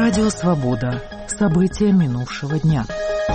Радио «Свобода». События минувшего дня.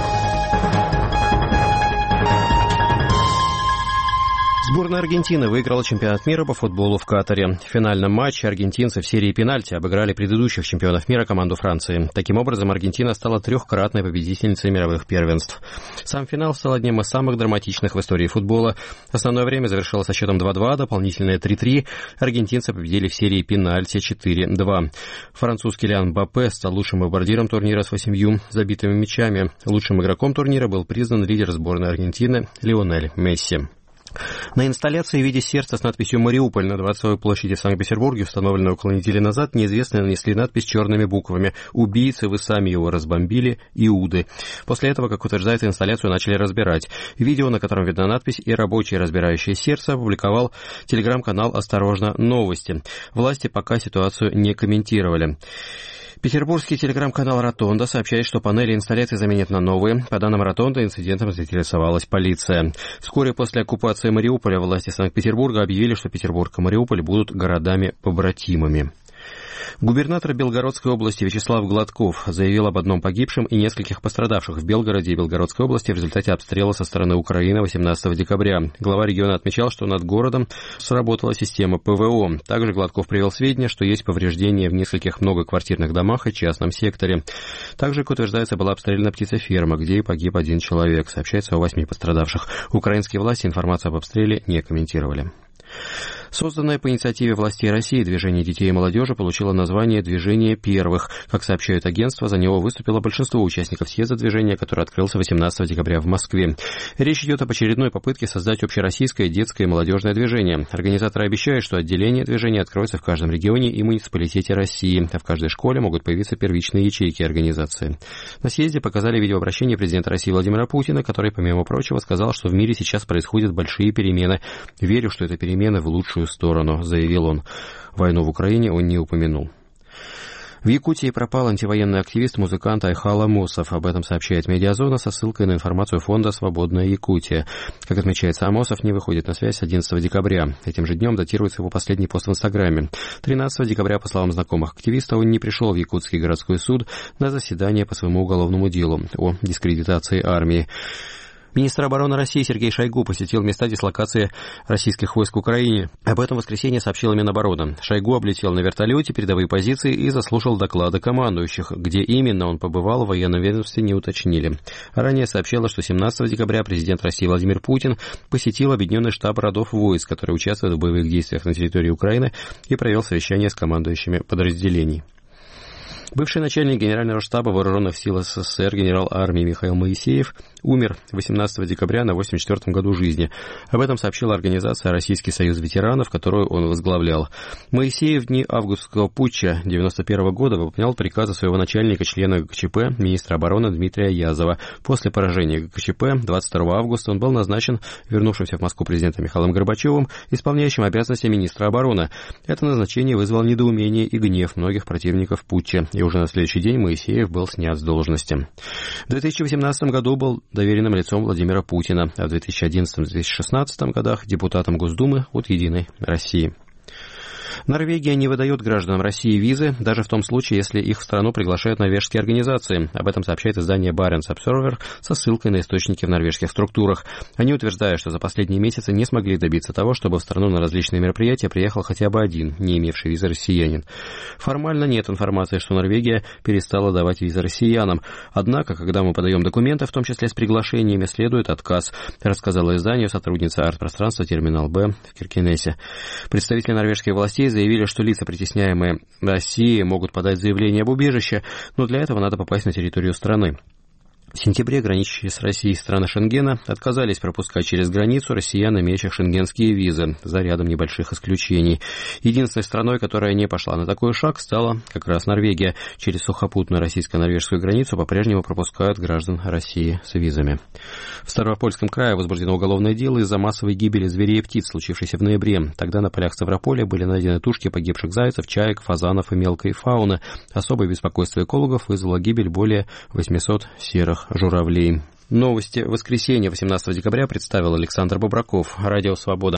Сборная Аргентины выиграла чемпионат мира по футболу в Катаре. В финальном матче аргентинцы в серии пенальти обыграли предыдущих чемпионов мира команду Франции. Таким образом, Аргентина стала трехкратной победительницей мировых первенств. Сам финал стал одним из самых драматичных в истории футбола. Основное время завершилось со счетом 2-2, дополнительное 3-3. Аргентинцы победили в серии пенальти 4-2. Французский Килиан Мбаппе стал лучшим бомбардиром турнира с 8 забитыми мячами. Лучшим игроком турнира был признан лидер сборной Аргентины Лионель Месси. На инсталляции в виде сердца с надписью «Мариуполь» на Дворцовой площади в Санкт-Петербурге, установленной около недели назад, неизвестные нанесли надпись черными буквами «Убийцы, вы сами его разбомбили, Иуды». После этого, как утверждается, инсталляцию начали разбирать. Видео, на котором видна надпись, и рабочие, разбирающие сердце, опубликовал телеграм-канал «Осторожно, новости». Власти пока ситуацию не комментировали. Петербургский телеграм-канал «Ротонда» сообщает, что панели инсталляции заменят на новые. По данным «Ротонда», инцидентом заинтересовалась полиция. Вскоре после оккупации Мариуполя власти Санкт-Петербурга объявили, что Петербург и Мариуполь будут городами-побратимами. Губернатор Белгородской области Вячеслав Гладков заявил об одном погибшем и нескольких пострадавших в Белгороде и Белгородской области в результате обстрела со стороны Украины 18 декабря. Глава региона отмечал, что над городом сработала система ПВО. Также Гладков привел сведения, что есть повреждения в нескольких многоквартирных домах и частном секторе. Также, как утверждается, была обстреляна птицеферма, где и погиб один человек. Сообщается о 8 пострадавших. Украинские власти информацию об обстреле не комментировали. Созданное по инициативе властей России движение детей и молодежи получило название «Движение первых». Как сообщает агентство, за него выступило большинство участников съезда движения, который открылся 18 декабря в Москве. Речь идет об очередной попытке создать общероссийское детское и молодежное движение. Организаторы обещают, что отделение движения откроется в каждом регионе и муниципалитете России, а в каждой школе могут появиться первичные ячейки организации. На съезде показали видеообращение президента России Владимира Путина, который, помимо прочего, сказал, что в мире сейчас происходят большие перемены. «Верю, что это перемены в лучшую сторону», — заявил он. Войну в Украине он не упомянул. В Якутии пропал антивоенный активист-музыкант Айхал Амосов. Об этом сообщает «Медиазона» со ссылкой на информацию фонда «Свободная Якутия». Как отмечается, Амосов не выходит на связь 11 декабря. Этим же днем датируется его последний пост в Инстаграме. 13 декабря, по словам знакомых активиста, он не пришел в Якутский городской суд на заседание по своему уголовному делу о дискредитации армии. Министр обороны России Сергей Шойгу посетил места дислокации российских войск в Украине. Об этом в воскресенье сообщила Минобороны. Шойгу облетел на вертолете передовые позиции и заслушал доклады командующих. Где именно он побывал, в военном ведомстве не уточнили. Ранее сообщалось, что 17 декабря президент России Владимир Путин посетил объединенный штаб родов войск, который участвует в боевых действиях на территории Украины, и провел совещание с командующими подразделений. Бывший начальник Генерального штаба Вооруженных сил СССР генерал армии Михаил Моисеев умер 18 декабря на 84-м году жизни. Об этом сообщила организация «Российский союз ветеранов», которую он возглавлял. Моисеев в дни августовского путча 91 года выполнял приказы своего начальника, члена ГКЧП, министра обороны Дмитрия Язова. После поражения ГКЧП 22 августа он был назначен вернувшимся в Москву президентом Михаилом Горбачевым исполняющим обязанности министра обороны. Это назначение вызвало недоумение и гнев многих противников путча. И уже на следующий день Моисеев был снят с должности. В 2018 году был доверенным лицом Владимира Путина, а в 2011-2016 годах депутатом Госдумы от «Единой России». Норвегия не выдает гражданам России визы, даже в том случае, если их в страну приглашают норвежские организации. Об этом сообщает издание Barents Observer со ссылкой на источники в норвежских структурах. Они утверждают, что за последние месяцы не смогли добиться того, чтобы в страну на различные мероприятия приехал хотя бы один, не имевший визы россиянин. Формально нет информации, что Норвегия перестала давать визы россиянам. Однако, когда мы подаем документы, в том числе с приглашениями, следует отказ, рассказала изданию сотрудница арт-пространства «Терминал Б» в Киркенесе. Представители норвежских властей заявили, что лица, притесняемые Россией, могут подать заявление об убежище, но для этого надо попасть на территорию страны. В сентябре граничащие с Россией страны Шенгена отказались пропускать через границу россиян, имеющих шенгенские визы, за рядом небольших исключений. Единственной страной, которая не пошла на такой шаг, стала как раз Норвегия. Через сухопутную российско-норвежскую границу по-прежнему пропускают граждан России с визами. В Ставропольском крае возбуждено уголовное дело из-за массовой гибели зверей и птиц, случившейся в ноябре. Тогда на полях Ставрополя были найдены тушки погибших зайцев, чаек, фазанов и мелкой фауны. Особое беспокойство экологов вызвала гибель более 800 серых журавлей. Новости воскресенья 18 декабря представил Александр Бобраков. Радио «Свобода».